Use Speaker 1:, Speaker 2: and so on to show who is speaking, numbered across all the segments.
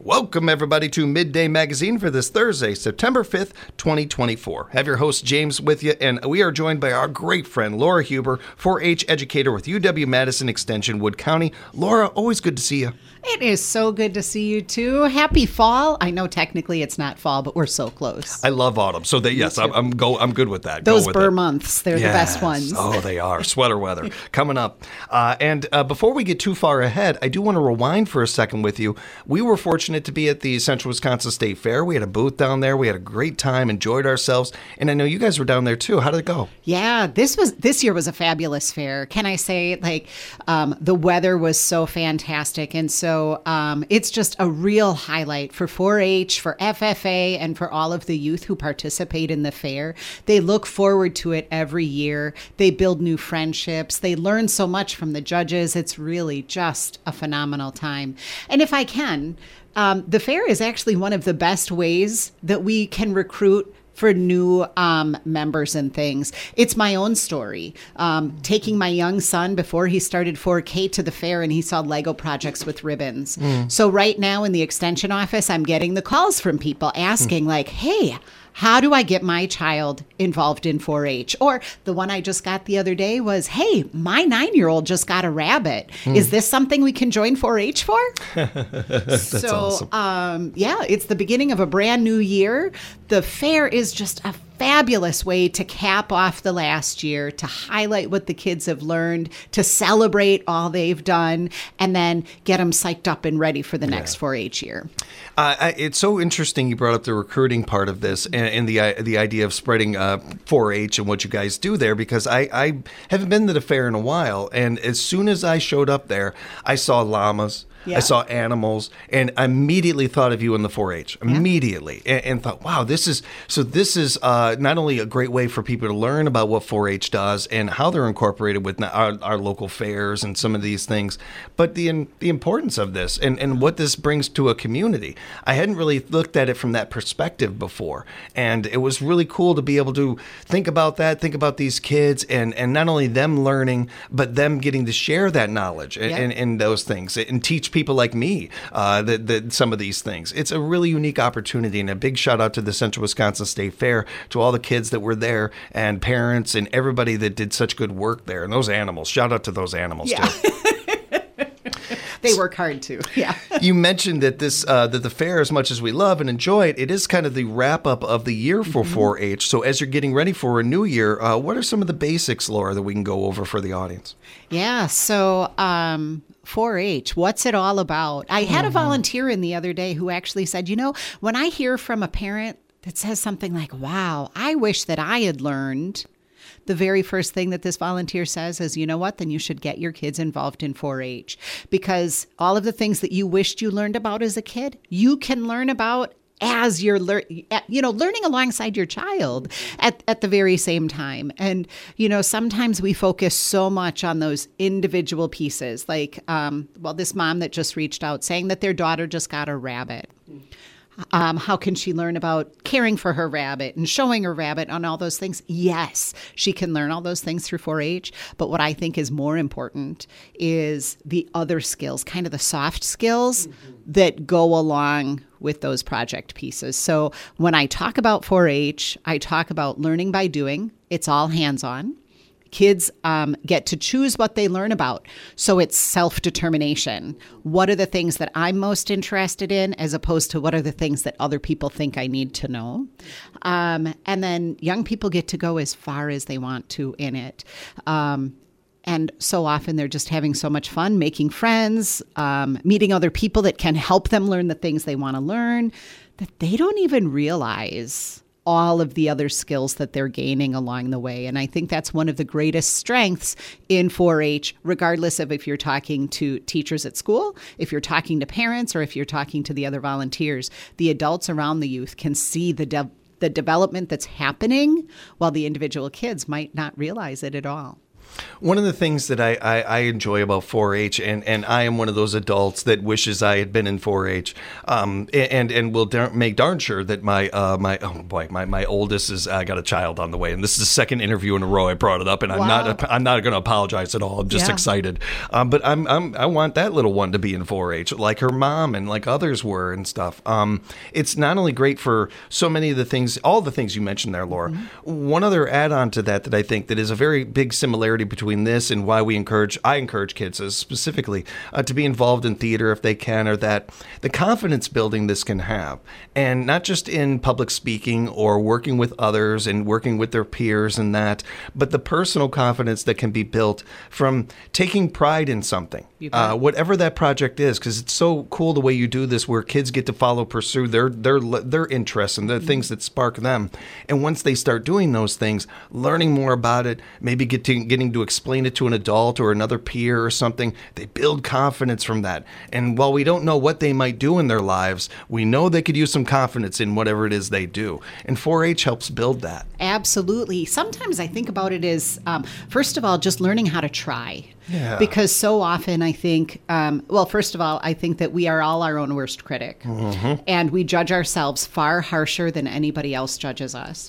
Speaker 1: Welcome, everybody, to Midday Magazine for this Thursday, September 5th, 2024. Have your host, James, with you, and we are joined by our great friend, Laura Huber, 4-H educator with UW-Madison Extension, Wood County. Laura, always good to see you.
Speaker 2: It is so good to see you, too. Happy fall. I know technically it's not fall, but we're so close.
Speaker 1: I love autumn, so yes, I'm good with that.
Speaker 2: Those Burr months, they're the best ones.
Speaker 1: Oh, they are. Sweater weather coming up. And before we get too far ahead, I do want to rewind for a second with you. We were fortunate to be at the Central Wisconsin State Fair. We had a booth down there. We had a great time, enjoyed ourselves. And I know you guys were down there, too. How did it go?
Speaker 2: Yeah, this year was a fabulous fair. Can I say, the weather was so fantastic. And so it's just a real highlight for 4-H, for FFA, and for all of the youth who participate in the fair. They look forward to it every year. They build new friendships. They learn so much from the judges. It's really just a phenomenal time. And if I can, the fair is actually one of the best ways that we can recruit for new members and things. It's my own story. Taking my young son before he started 4K to the fair, and he saw Lego projects with ribbons. So right now in the extension office, I'm getting the calls from people asking hey, how do I get my child involved in 4-H? Or the one I just got the other day was, hey, my 9-year-old just got a rabbit. Is this something we can join 4-H for?
Speaker 1: That's awesome.
Speaker 2: It's the beginning of a brand new year. The fair is just a fabulous way to cap off the last year, to highlight what the kids have learned, to celebrate all they've done, and then get them psyched up and ready for the next 4-H year.
Speaker 1: It's so interesting you brought up the recruiting part of this and the idea of spreading 4-H and what you guys do there, because I haven't been to the fair in a while, and as soon as I showed up there, I saw llamas. Yeah. I saw animals, and I immediately thought of you in the 4-H, immediately, and thought, wow, this is not only a great way for people to learn about what 4-H does and how they're incorporated with our local fairs and some of these things, but the importance of this and what this brings to a community. I hadn't really looked at it from that perspective before, and it was really cool to be able to think about these kids, and not only them learning, but them getting to share that knowledge and those things, and teach people like me that some of these things. It's a really unique opportunity, and a big shout out to the Central Wisconsin State Fair, to all the kids that were there and parents and everybody that did such good work there. And those animals, shout out to those animals too.
Speaker 2: They work hard too. Yeah.
Speaker 1: You mentioned that that the fair, as much as we love and enjoy it, it is kind of the wrap up of the year for 4-H. So as you're getting ready for a new year, what are some of the basics, Laura, that we can go over for the audience?
Speaker 2: Yeah. So 4-H, what's it all about? I had a volunteer in the other day who actually said, when I hear from a parent that says something like, wow, I wish that I had learned, the very first thing that this volunteer says is, you know what, then you should get your kids involved in 4-H, because all of the things that you wished you learned about as a kid, you can learn about as you're learning alongside your child at the very same time. And, sometimes we focus so much on those individual pieces, like, this mom that just reached out saying that their daughter just got a rabbit. How can she learn about caring for her rabbit and showing her rabbit and all those things? Yes, she can learn all those things through 4-H. But what I think is more important is the other skills, kind of the soft skills that go along with those project pieces. So when I talk about 4-H, I talk about learning by doing. It's all hands-on. Kids get to choose what they learn about. So it's self-determination. What are the things that I'm most interested in, as opposed to what are the things that other people think I need to know? And then young people get to go as far as they want to in it. And so often they're just having so much fun, making friends, meeting other people that can help them learn the things they want to learn, that they don't even realize all of the other skills that they're gaining along the way. And I think that's one of the greatest strengths in 4-H, regardless of if you're talking to teachers at school, if you're talking to parents, or if you're talking to the other volunteers. The adults around the youth can see the development that's happening, while the individual kids might not realize it at all.
Speaker 1: One of the things that I enjoy about 4-H, and I am one of those adults that wishes I had been in 4-H, and will make darn sure that my oldest is got a child on the way, and this is the second interview in a row I brought it up, and I'm not going to apologize at all. I'm just excited, but I want that little one to be in 4-H like her mom and like others were and stuff. It's not only great for so many of the things, all the things you mentioned there, Laura. Mm-hmm. One other add-on to that I think that is a very big similarity between this and why I encourage kids specifically to be involved in theater if they can, or that the confidence building this can have, and not just in public speaking or working with others and working with their peers and that, but the personal confidence that can be built from taking pride in something, whatever that project is, because it's so cool the way you do this, where kids get to pursue their interests and the things that spark them, and once they start doing those things, learning more about it, maybe getting to explain it to an adult or another peer or something, they build confidence from that. And while we don't know what they might do in their lives, we know they could use some confidence in whatever it is they do. And 4-H helps build that.
Speaker 2: Absolutely. Sometimes I think about it as, first of all, just learning how to try.
Speaker 1: Yeah.
Speaker 2: Because so often I think, first of all, I think that we are all our own worst critic. Mm-hmm. And we judge ourselves far harsher than anybody else judges us.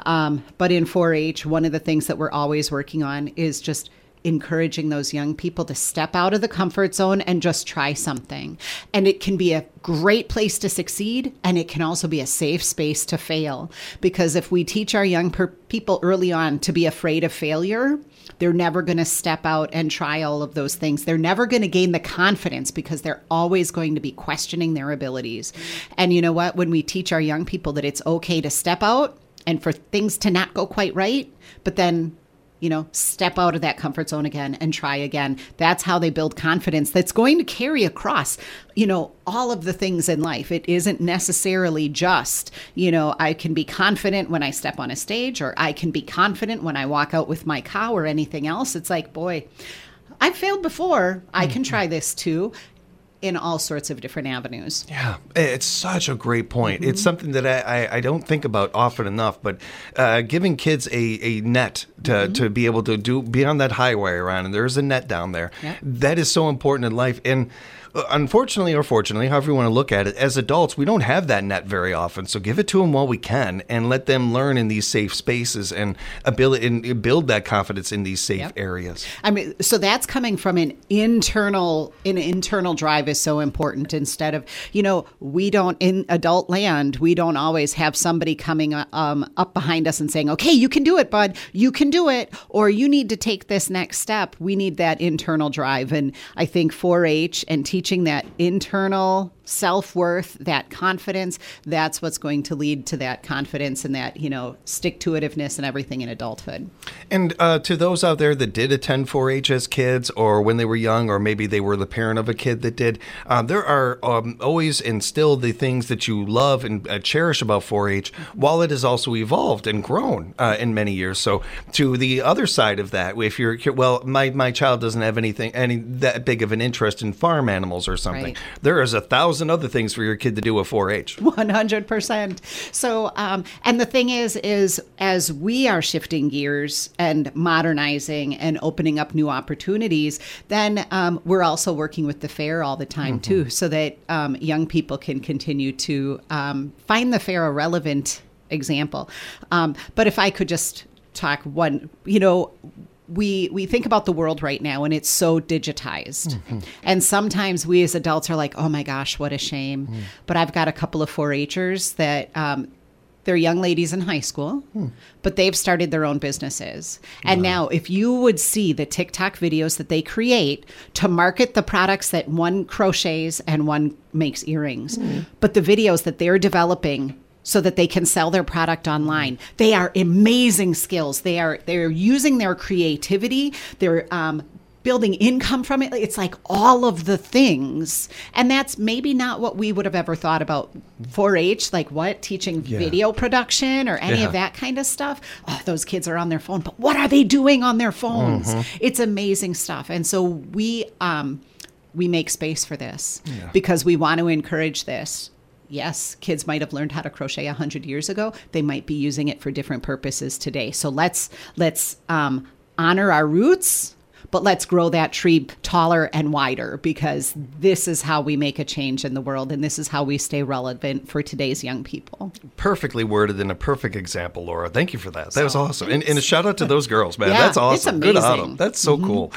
Speaker 2: But in 4-H, one of the things that we're always working on is just encouraging those young people to step out of the comfort zone and just try something. And it can be a great place to succeed, and it can also be a safe space to fail. Because if we teach our young people early on to be afraid of failure, they're never going to step out and try all of those things. They're never going to gain the confidence because they're always going to be questioning their abilities. And you know what? When we teach our young people that it's okay to step out and for things to not go quite right, but then step out of that comfort zone again and try again. That's how they build confidence that's going to carry across, all of the things in life. It isn't necessarily just, I can be confident when I step on a stage, or I can be confident when I walk out with my cow or anything else. It's like, boy, I've failed before. I can try this too. In all sorts of different avenues.
Speaker 1: Yeah, it's such a great point. Mm-hmm. It's something that I don't think about often enough, but giving kids a net to be able to be on that highway around, and there's a net down there. Yep. That is so important in life. And unfortunately or fortunately, however you want to look at it, as adults, we don't have that net very often. So give it to them while we can, and let them learn in these safe spaces and build that confidence in these safe areas.
Speaker 2: I mean, so that's coming from an internal drive is so important. Instead of, we don't, in adult land, we don't always have somebody coming up behind us and saying, okay, you can do it, bud, you can do it, or you need to take this next step. We need that internal drive. And I think 4-H and teaching that internal self-worth, that confidence, that's what's going to lead to that confidence and that, stick-to-itiveness and everything in adulthood.
Speaker 1: And to those out there that did attend 4-H as kids, or when they were young, or maybe they were the parent of a kid that did, there are always and still the things that you love and cherish about 4-H, while it has also evolved and grown in many years. So to the other side of that, if you're, my child doesn't have any that big of an interest in farm animals or something, right. There is 1,000 other things for your kid to do at 4-H.
Speaker 2: 100%. So, and the thing is as we are shifting gears and modernizing and opening up new opportunities, then we're also working with the fair all the time too, so that young people can continue to find the fair a relevant example. But if I could just talk one, we think about the world right now, and it's so digitized. Mm-hmm. And sometimes we as adults are like, oh my gosh, what a shame. Mm. But I've got a couple of 4-Hers that they're young ladies in high school, but they've started their own businesses. And now if you would see the TikTok videos that they create to market the products that one crochets and one makes earrings, but the videos that they're developing so that they can sell their product online. They are amazing skills. They're using their creativity. They're building income from it. It's like all of the things. And that's maybe not what we would have ever thought about 4-H, like what? Teaching video production or any of that kind of stuff. Oh, those kids are on their phone, but what are they doing on their phones? It's amazing stuff. And so we make space for this because we want to encourage this. Yes, kids might have learned how to crochet 100 years ago. They might be using it for different purposes today. So let's honor our roots, but let's grow that tree taller and wider, because this is how we make a change in the world, and this is how we stay relevant for today's young people.
Speaker 1: Perfectly worded and a perfect example, Laura. Thank you for that. That was awesome. And a shout out to those girls, man. That's awesome.
Speaker 2: It's amazing.
Speaker 1: Good on them. That's so cool.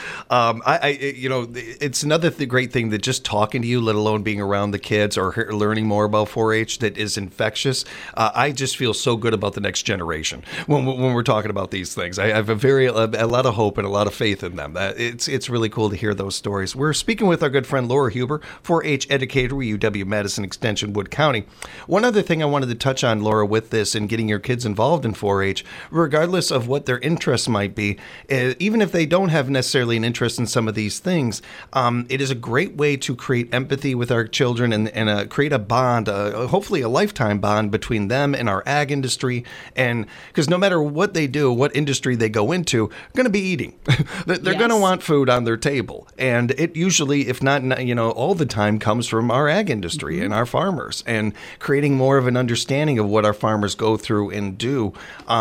Speaker 1: It's another great thing that just talking to you, let alone being around the kids or learning more about 4-H, that is infectious. I just feel so good about the next generation when we're talking about these things. I have a lot of hope and a lot of faith in them. It's really cool to hear those stories. We're speaking with our good friend Laura Huber, 4-H educator with UW-Madison Extension, Wood County. One other thing I wanted to touch on, Laura, with this and getting your kids involved in 4-H, regardless of what their interests might be, even if they don't have necessarily an interest in some of these things, it is a great way to create empathy with our children and create a bond, hopefully a lifetime bond between them and our ag industry. And because no matter what they do, what industry they go into, they're going to be eating. They're going to want food on their table. And it usually, if not, all the time, comes from our ag industry and our farmers, and creating more of an understanding of what our farmers go through and do.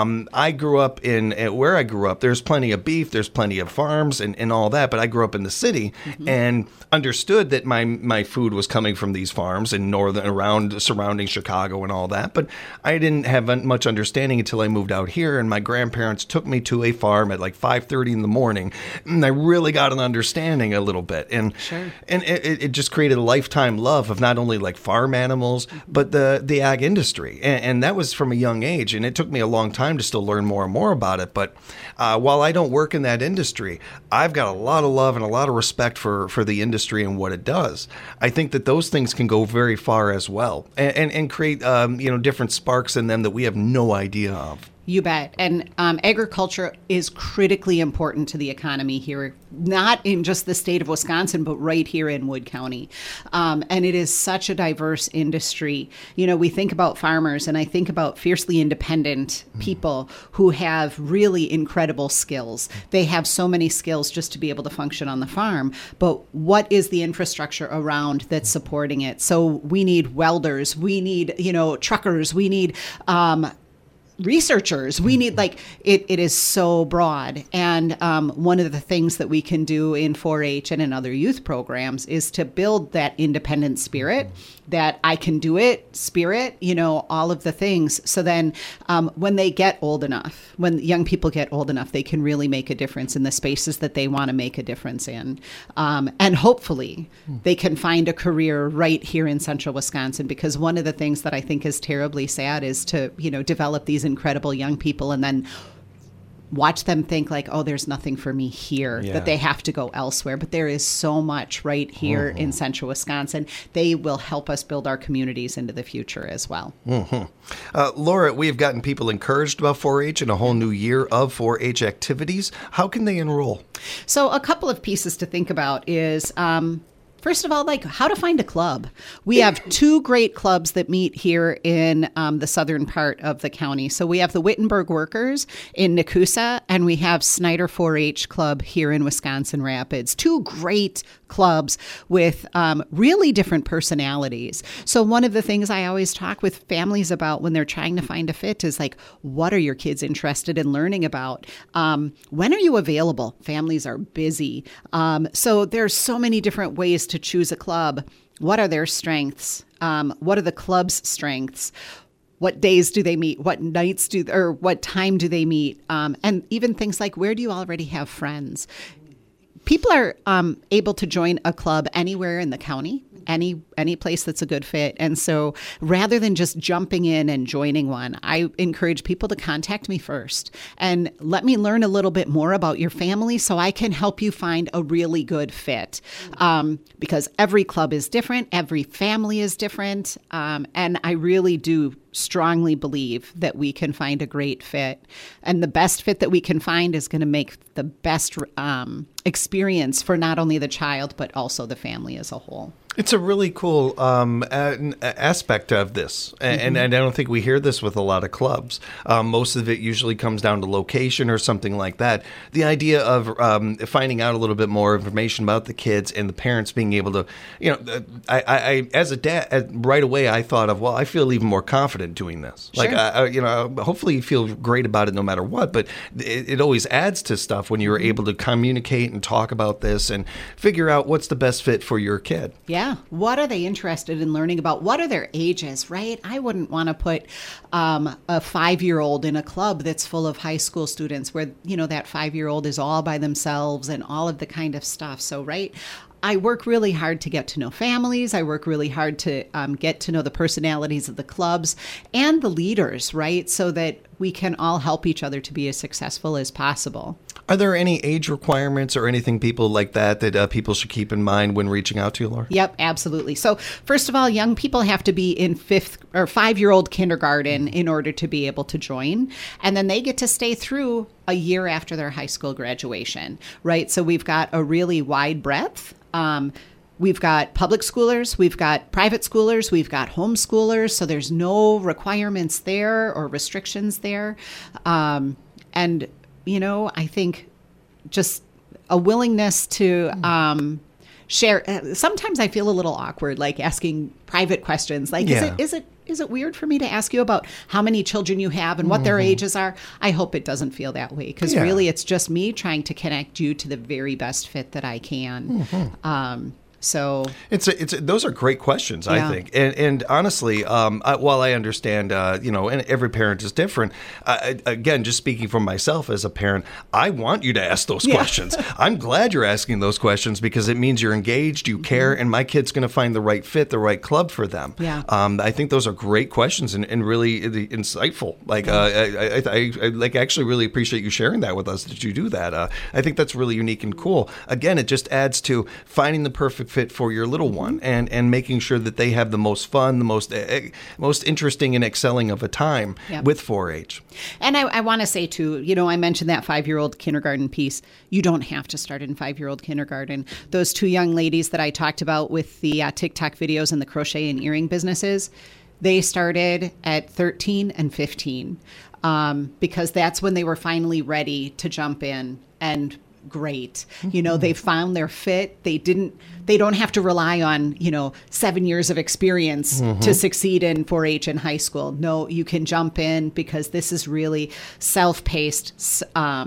Speaker 1: I grew up where I grew up, there's plenty of beef, there's plenty of farms and all that, but I grew up in the city and understood that my food was coming from these farms in around surrounding Chicago and all that. But I didn't have much understanding until I moved out here, and my grandparents took me to a farm at like 5:30 in the morning, and I really got an understanding a little bit. And
Speaker 2: Sure.
Speaker 1: And it just created a lifetime love of not only like farm animals, but the ag industry. And that was from a young age. And it took me a long time to still learn more and more about it. But while I don't work in that industry, I've got a lot of love and a lot of respect for the industry and what it does. I think that those things can go very far as well, and create different sparks in them that we have no idea of.
Speaker 2: You bet. And agriculture is critically important to the economy here, not in just the state of Wisconsin, but right here in Wood County. And it is such a diverse industry. We think about farmers, and I think about fiercely independent people who have really incredible skills. They have so many skills just to be able to function on the farm. But what is the infrastructure around that's supporting it? So we need welders, we need, truckers, we need researchers. We need it is so broad. And one of the things that we can do in 4-H and in other youth programs is to build that independent spirit, that I can do it spirit, all of the things. So then when they get old enough, when young people get old enough, they can really make a difference in the spaces that they want to make a difference in. And hopefully they can find a career right here in central Wisconsin, because one of the things that I think is terribly sad is to, develop these incredible young people and then watch them think like, oh, there's nothing for me here, that they have to go elsewhere. But there is so much right here in central Wisconsin. They will help us build our communities into the future as well.
Speaker 1: Laura, we have gotten people encouraged about 4-H and a whole new year of 4-H activities. How can they enroll?
Speaker 2: So a couple of pieces to think about is first of all, how to find a club. We have two great clubs that meet here in the southern part of the county. So we have the Wittenberg Workers in Nakusa, and we have Snyder 4-H Club here in Wisconsin Rapids. Two great clubs with really different personalities. So one of the things I always talk with families about when they're trying to find a fit is what are your kids interested in learning about? When are you available? Families are busy. So there's so many different ways to choose a club. What are their strengths? What are the club's strengths? What days do they meet? What nights or what time do they meet? And even things like, where do you already have friends? People are able to join a club anywhere in the county, any place that's a good fit. And so rather than just jumping in and joining one, I encourage people to contact me first and let me learn a little bit more about your family so I can help you find a really good fit. Because every club is different, every family is different, and I really do strongly believe that we can find a great fit. And the best fit that we can find is going to make the best experience for not only the child, but also the family as a whole.
Speaker 1: It's a really cool aspect of this, and I don't think we hear this with a lot of clubs. Most of it usually comes down to location or something like that. The idea of finding out a little bit more information about the kids and the parents being able to, I as a dad, right away I thought of, well, I feel even more confident doing this.
Speaker 2: Sure.
Speaker 1: Like, hopefully you feel great about it no matter what, but it always adds to stuff when you're able to communicate and talk about this and figure out what's the best fit for your kid.
Speaker 2: Yeah. What are they interested in learning about? What are their ages, right? I wouldn't want to put a 5-year-old in a club that's full of high school students where, that 5-year-old is all by themselves and all of the kind of stuff. So, right. I work really hard to get to know families. I work really hard to get to know the personalities of the clubs and the leaders, right? So that we can all help each other to be as successful as possible.
Speaker 1: Are there any age requirements or anything people like that people should keep in mind when reaching out to you, Laura?
Speaker 2: Yep, absolutely. So first of all, young people have to be in 5-year-old kindergarten in order to be able to join. And then they get to stay through a year after their high school graduation, right? So we've got a really wide breadth. We've got public schoolers, we've got private schoolers, we've got homeschoolers. So there's no requirements there or restrictions there. I think just a willingness to share. Sometimes I feel a little awkward, like asking private questions. Like, is it weird for me to ask you about how many children you have and what their ages are? I hope it doesn't feel that way, because really it's just me trying to connect you to the very best fit that I can. So
Speaker 1: those are great questions, I think, and honestly, while I understand, and every parent is different. Again, just speaking for myself as a parent, I want you to ask those questions. I'm glad you're asking those questions because it means you're engaged, you care, and my kid's going to find the right fit, the right club for them.
Speaker 2: Yeah.
Speaker 1: I think those are great questions and really insightful. Like, I actually really appreciate you sharing that with us. That you do that. I think that's really unique and cool. Again, it just adds to finding the perfect fit for your little one and making sure that they have the most fun, the most interesting and excelling of a time with 4-H.
Speaker 2: And I want to say too, I mentioned that 5-year-old kindergarten piece. You don't have to start in 5-year-old kindergarten. Those 2 young ladies that I talked about with the TikTok videos and the crochet and earring businesses, they started at 13 and 15 because that's when they were finally ready to jump in and great. They found their fit. They don't have to rely on, 7 years of experience to succeed in 4-H in high school. No, you can jump in because this is really self-paced,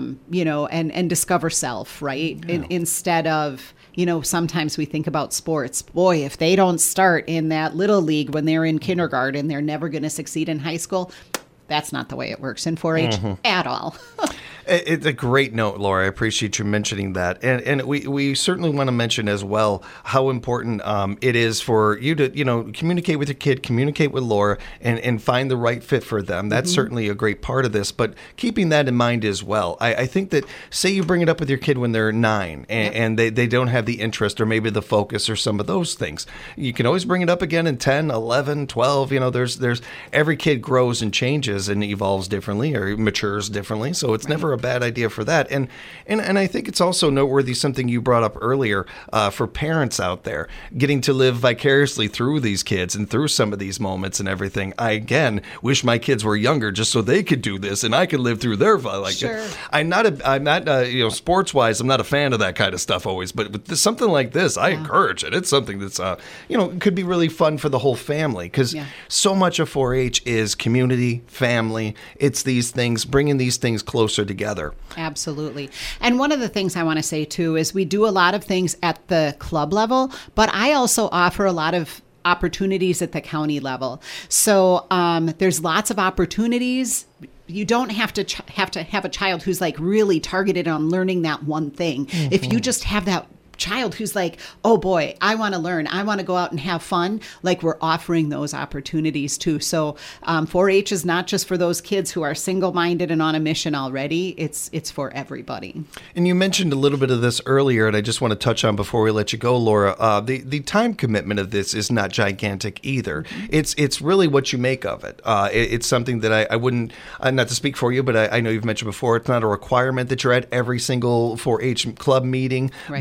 Speaker 2: and discover self, right? Yeah. Instead of, sometimes we think about sports. Boy, if they don't start in that little league when they're in kindergarten, they're never going to succeed in high school. That's not the way it works in 4-H at all.
Speaker 1: It's a great note, Laura. I appreciate you mentioning that. And we certainly want to mention as well how important it is for you to, communicate with your kid, communicate with Laura, and find the right fit for them. That's certainly a great part of this. But keeping that in mind as well, I think that, say you bring it up with your kid when they're 9 and they don't have the interest or maybe the focus or some of those things. You can always bring it up again in 10, 11, 12. There's every kid grows and changes and evolves differently or matures differently. So it's never a bad idea for that. And I think it's also noteworthy, something you brought up earlier, for parents out there getting to live vicariously through these kids and through some of these moments and everything. I, again, wish my kids were younger just so they could do this and I could live through their like.
Speaker 2: Sure.
Speaker 1: I'm not sports wise, I'm not a fan of that kind of stuff always, but with something like this, I encourage it. It's something that's could be really fun for the whole family, because so much of 4-H is community, family. It's these things, bringing these things closer together.
Speaker 2: Absolutely. And one of the things I want to say too is we do a lot of things at the club level, but I also offer a lot of opportunities at the county level. So there's lots of opportunities. You don't have to have a child who's like really targeted on learning that one thing. If you just have that child who's like, oh boy, I want to learn, I want to go out and have fun, like, we're offering those opportunities too. So 4-H is not just for those kids who are single-minded and on a mission already. It's for everybody. And
Speaker 1: you mentioned a little bit of this earlier, and I just want to touch on before we let you go, Laura. The time commitment of this is not gigantic either. It's really what you make of it. It's something that I wouldn't, not to speak for you, but I know you've mentioned before, it's not a requirement that you're at every single 4-H club meeting. Right. But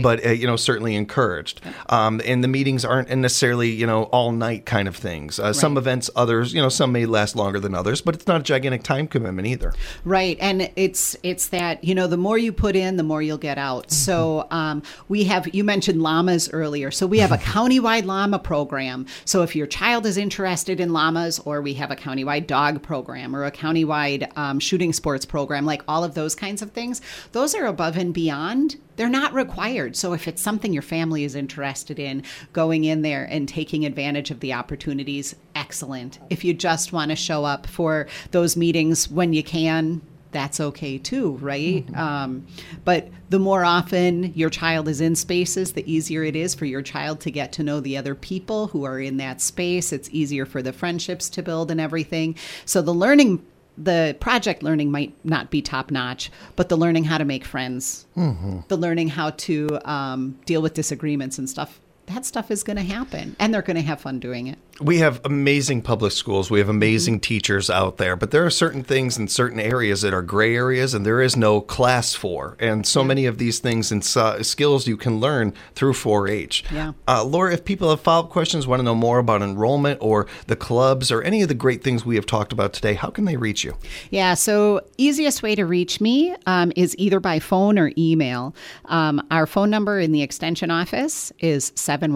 Speaker 1: certainly encouraged. And the meetings aren't necessarily, all night kind of things. Some events, others, some may last longer than others, but it's not a gigantic time commitment either.
Speaker 2: Right. And it's that, the more you put in, the more you'll get out. So you mentioned llamas earlier. So we have a countywide llama program. So if your child is interested in llamas, or we have a countywide dog program or a countywide shooting sports program, like all of those kinds of things, those are above and beyond. They're not required. So if it's something your family is interested in, going in there and taking advantage of the opportunities, excellent. If you just want to show up for those meetings when you can, that's okay too, right? But the more often your child is in spaces, the easier it is for your child to get to know the other people who are in that space. It's easier for the friendships to build and everything. So the project learning might not be top notch, but the learning how to make friends, the learning how to deal with disagreements and stuff, that stuff is going to happen, and they're going to have fun doing it.
Speaker 1: We have amazing public schools. We have amazing teachers out there, but there are certain things in certain areas that are gray areas, and there is no class for. And so many of these things and skills you can learn through 4-H.
Speaker 2: Yeah.
Speaker 1: Laura, if people have follow-up questions, want to know more about enrollment or the clubs or any of the great things we have talked about today, how can they reach you?
Speaker 2: Yeah, so easiest way to reach me is either by phone or email. Our phone number in the extension office is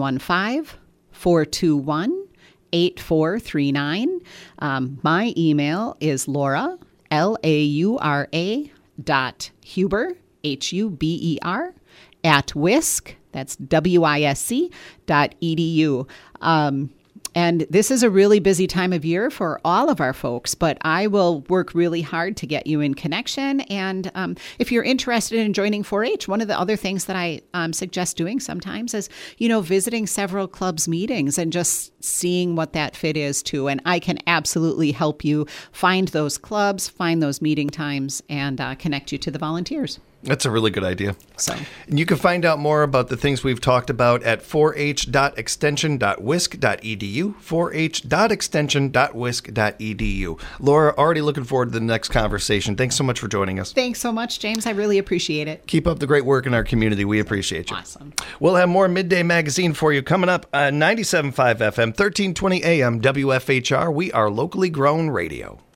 Speaker 2: 715-421-8439. My email is Laura, Laura .Huber, Huber, at WISC, that's WISC.edu. And this is a really busy time of year for all of our folks, but I will work really hard to get you in connection. And if you're interested in joining 4-H, one of the other things that I suggest doing sometimes is, visiting several clubs meetings and just seeing what that fit is too. And I can absolutely help you find those clubs, find those meeting times, and connect you to the volunteers.
Speaker 1: That's a really good idea.
Speaker 2: So,
Speaker 1: and you can find out more about the things we've talked about at 4h.extension.wisc.edu, 4h.extension.wisc.edu. Laura, already looking forward to the next conversation. Thanks so much for joining us.
Speaker 2: Thanks so much, James. I really appreciate it.
Speaker 1: Keep up the great work in our community. We appreciate you.
Speaker 2: Awesome.
Speaker 1: We'll have more Midday Magazine for you coming up on 97.5 FM, 1320 AM, WFHR. We are locally grown radio.